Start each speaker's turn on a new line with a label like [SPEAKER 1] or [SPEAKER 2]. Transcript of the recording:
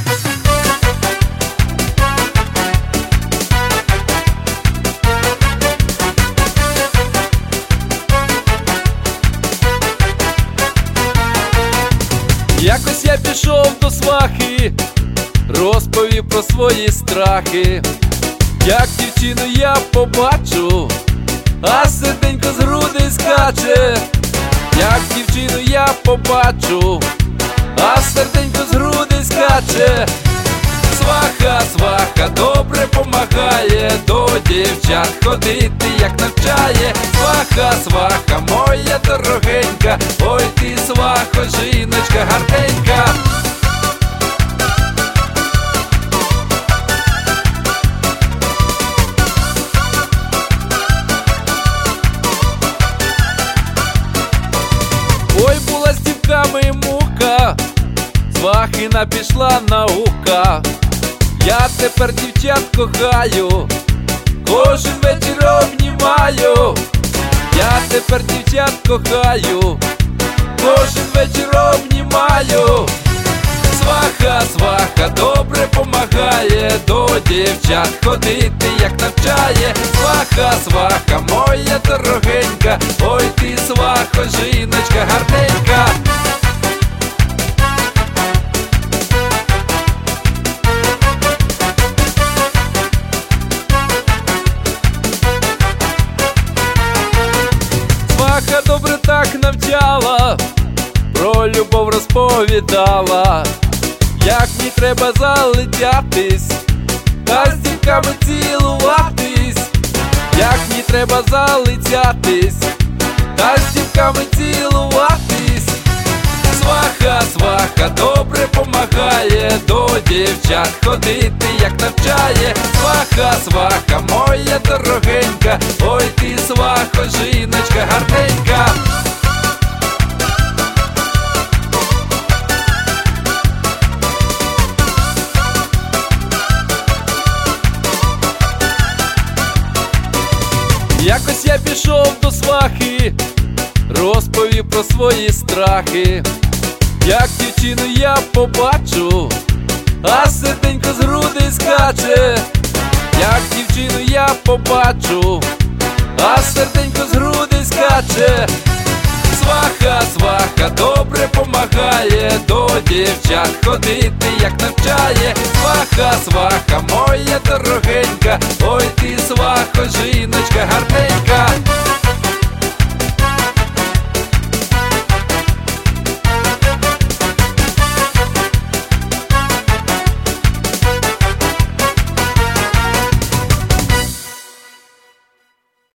[SPEAKER 1] Якось я пішов до свахи, розповів про свої страхи. Як дівчину я побачу, а серденько з грудей скаче. Як дівчину я побачу, а серденько з грудей скаче. Сваха, сваха, добре помагає, до дівчат ходити, як навчає. Сваха, сваха, моя дорогенька, ой ти, свахо, жіночка гарненька. Ой, була з дівками мука, свахина пішла наука. Я тепер дівчат кохаю, кожен вечір обнімаю. Я тепер дівчат кохаю, кожен вечір обнімаю. Сваха, сваха, добре помагає, до дівчат ходити, як навчає. Сваха, сваха, моя дорогенька, ой ти, свахо, жіночка гарненька. Сваха добре так навчала, про любов розповідала. Як мені треба залицятись, та з дівками цілуватись. Як мені треба залицятись, та з дівками цілуватись. Сваха, сваха, добре помагає, до дівчат ходити, як навчає. Сваха, сваха, моя дорогенька, ой ти, свахо, жіночка гарненька. Якось я пішов до свахи, розповів про свої страхи. Як дівчину я побачу, а серденько з грудей скаче. Як дівчину я побачу, а серденько з грудей скаче. Сваха, сваха, добре помагає, до дівчат ходити, як навчає. Сваха, сваха, моя дорогенька, ой ти, свахо, жіночка гарненька.